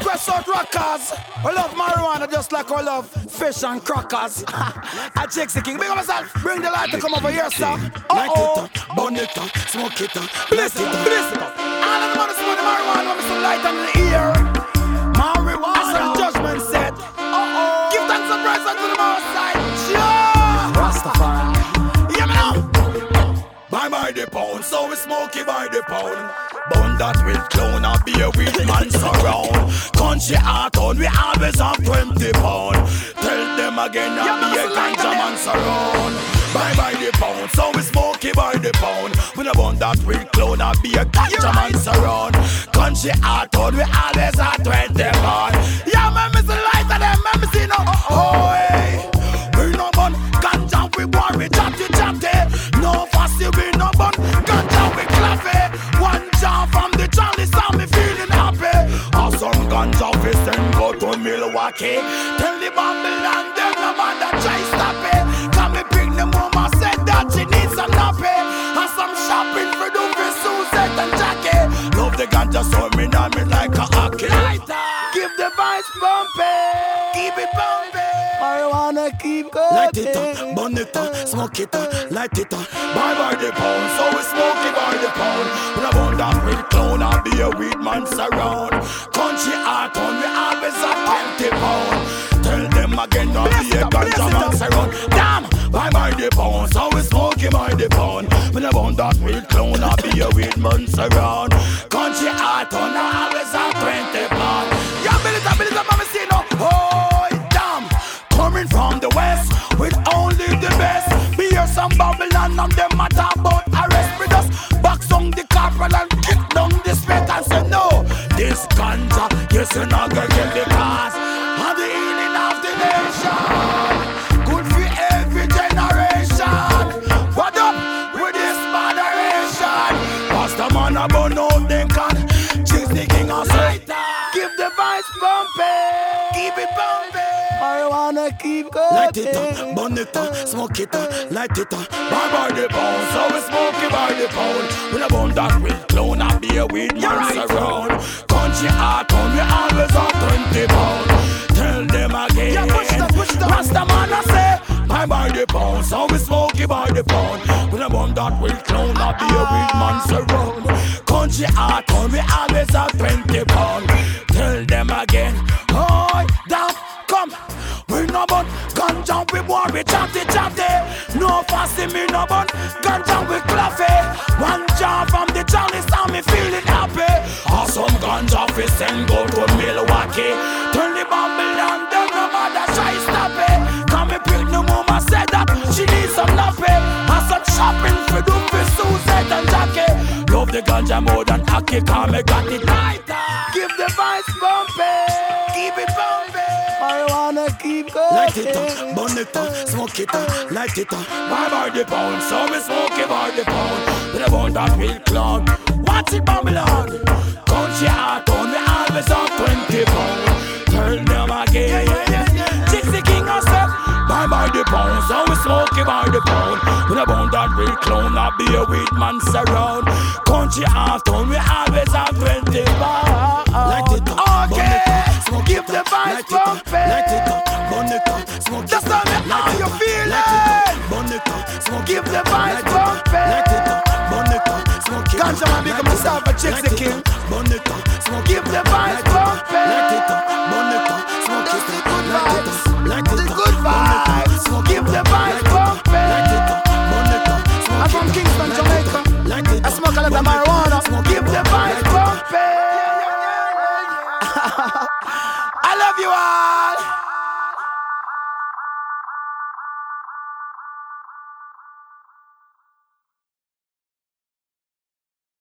West Out Rockers. I love marijuana just like I love fish and crackers. I check the king. Big up myself. Bring the light to come over here, sir. Light it up, burn it up, smoke it up, Bless it, bless it. All of the money smoke the marijuana with some light on the ear. Marijuana. As some judgment said. Give thanks and praise unto the Most High. Sure. Rastafari. Hear me now. By the pound, so we smoke it by the pound. Bun that will clown and be a weed man surround. Country art on, we always have 20 pound. Tell them again and be a ganja man surround. By the pound, so we smoke it by the pound. We the bun that will clown and be a ganja man surround. Country art on, we always have 20 pound. Yeah, man, me see the light of them, man, me see no. Oh, hey. We no bun, ganja we want, we chatty. No fussy, we no bun, ganja we claffy. One jam from the chalice and me feeling happy. Or some ganja we send go to Milwaukee. Tell the Babylon them no man that try stop it. Come me bring the mama said that she needs some nappy. And some shopping for do for Suzette and Jackie. Love the ganja so me know me like a hockey. Give the vice bumping. Keep it bumping. Marijuana keep going. Light it up, burn it up, smoke it up, light it up. By the pound, so we smoke it by the pound. When I want that weed clown and be a weed man surround. Country art on, we always have 20 pound. Tell them again, not be a ganja man surround. Damn, by the pound, so we smoke it by the pound. When I want that weed clown and be a weed man surround. Country art on, I always have 20 pound. Yeah, build it up, mama, see no. Oh, damn, coming from the west with only the best. Be here some Babylon and them matter about arrest with us. Box on the corporal and kick down the spec and say no. This ganja, yes you not gonna get the cause. And the healing of the nation, good for every generation. What up with this moderation? Pastor man about no they can chase the king of sight. Give the vice bumping. Keep it bumping. Marijuana keep going. Light it up, burn it up, smoke it up, light it up. By the pound, so we smoke it by the pound. When I bun that weed clown and be a weed man surround. Country art on, we always have 20 pound. Tell them again. Yeah, push it up. Rasta man I say, by the pound, so we smoke it by the pound. When I bun that weed clown and be a weed man surround. Country art on, we always have 20 pound. Tell them again, oh, damn, come. We no bun, ganja we want, we chatty. No fussy, me no bun, ganja we claffy. One jar from the chalice and me feeling happy. Awesome ganja we send go to Milwaukee. Turn the Babylon down, no matter try stop it. Come me bring the mama said that she needs some nappy. And some shopping for do for Suzette and Jackie. Love the ganja more than hockey, come me got it lighter. Give the vice bumping. Keep it bumping. Marijuana keep going. Light it up, burn it up, smoke it up, light it up. By the pound, so we smoke it by the pound. But I want that real clown. What's it, Babylon? Country art on, we always have 20 pound. Tell them again. Gypsy King herself. By the pound, so we smoke it by the pound. But I want that real clown, not be a weed man surround. Country art on, we always have 20 pound. Light it up, burn it up, smoke Give it the up, vice light it up, bumping. light it up, burn it up, smoke it Just up, tell me how you feeling. light it up, burn it up, smoke Give it the up, vice light it up, bumping. light it up, burn it up, smoke it up, Ganja man, big up myself a Gypsy light it King. up, burn it up, smoke Give it the up, vice light it up, bumping. light it up, burn it up, smoke That's it the up, good light it vibes. up, light The it up, good burn it up, vibes. smoke Give it the up, vice light it up, bumping. light it up, burn it up, smoke I'm from it up, Kingston, light it Jamaica. up, light it I up, smoke a lot of burn it up, marijuana. smoke Give it the up, vice light it up. bumping. I love you all.